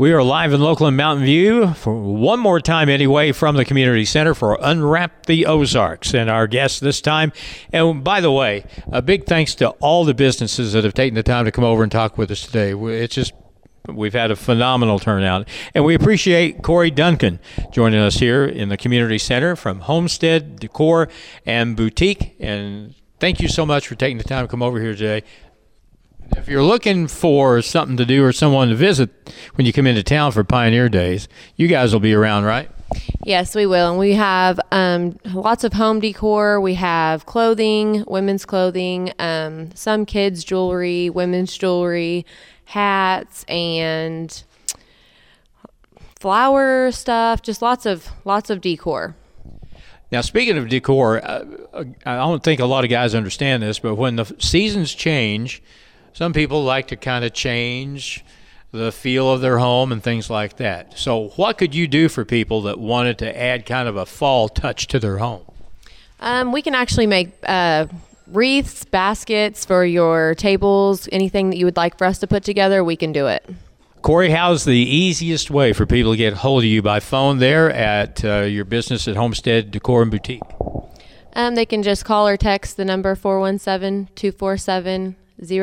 We are live and local in Mountain View for one more time anyway from the Community Center for Unwrap the Ozarks. And our guest this time, and by the way, a big thanks to all the businesses that have taken the time to come over and talk with us today. We've had a phenomenal turnout. And we appreciate Corey Duncan joining us here in the Community Center from Homestead Decor and Boutique. And thank you so much for taking the time to come over here today. If you're looking for something to do or someone to visit when you come into town for Pioneer Days, you guys will be around, right? Yes, we will. And we have lots of home decor. We have clothing, women's clothing, some kids' jewelry, women's jewelry, hats, and flower stuff, just lots of decor. Now, speaking of decor, I don't think a lot of guys understand this, but when the seasons change, some people like to kind of change the feel of their home and things like that. So what could you do for people that wanted to add kind of a fall touch to their home? We can actually make wreaths, baskets for your tables, anything that you would like for us to put together, we can do it. Corey, how's the easiest way for people to get hold of you by phone there at your business at Homestead Decor and Boutique? They can just call or text the number 417-247-0084.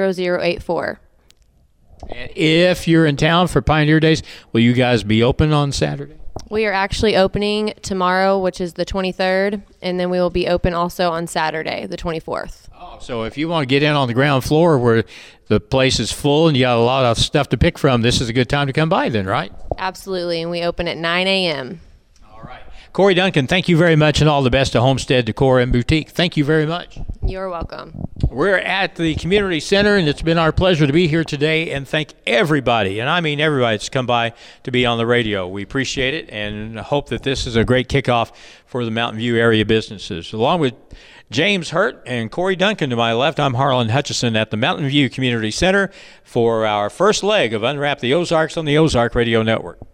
And if you're in town for Pioneer Days, will you guys be open on Saturday? We are actually opening tomorrow, which is the 23rd, and then we will be open also on Saturday, the 24th. Oh, so if you want to get in on the ground floor where the place is full and you got a lot of stuff to pick from, this is a good time to come by then, right? Absolutely, and we open at 9 a.m. All right. Corey Duncan, thank you very much, and all the best to Homestead Decor and Boutique. Thank you very much. You're welcome. We're at the Community Center, and it's been our pleasure to be here today, and thank everybody, and I mean everybody that's come by to be on the radio. We appreciate it and hope that this is a great kickoff for the Mountain View area businesses. Along with James Hurt and Corey Duncan to my left, I'm Harlan Hutchison at the Mountain View Community Center for our first leg of Unwrap the Ozarks on the Ozark Radio Network.